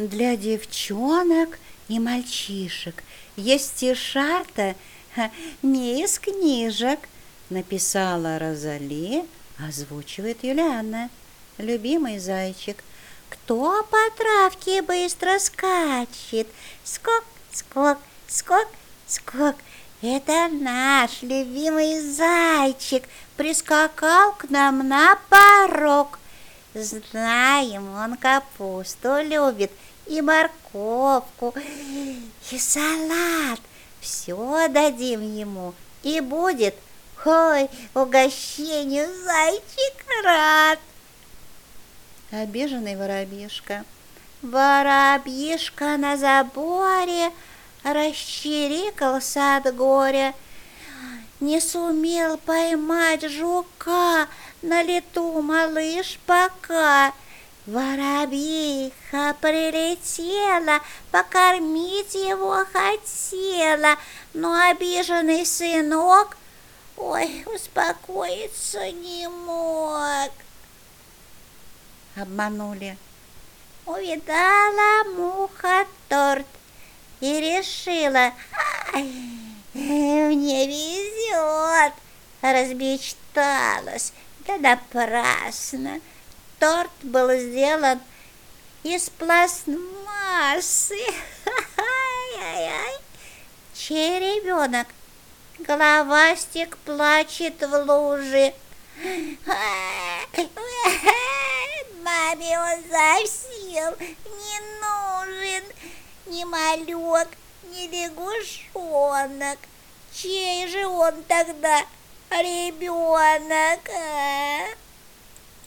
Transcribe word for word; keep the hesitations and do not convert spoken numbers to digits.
Для девчонок и мальчишек есть стишата не из книжек, написала Розали, озвучивает Юлианна. Любимый зайчик. Кто по травке быстро скачет? Скок, скок, скок, скок. Это наш любимый зайчик прискакал к нам на порог. Знаем, он капусту любит, и морковку, и салат. Все дадим ему, и будет, ой, угощению зайчик рад. Обиженный воробьишка. Воробьишка на заборе расчирикался от горя. Не сумел поймать жука на лету малыш пока. Воробьиха прилетела, покормить его хотела, но обиженный сынок, ой, успокоиться не мог. Обманули. Увидала муха торт и решила: мне везет. Размечталась, да напрасно. Торт был сделан из пластмассы. Ай-яй-яй. Чей ребенок? Головастик плачет в луже. Маме он совсем не нужен. Ни малек, ни лягушонок. Чей же он тогда ребенок? А?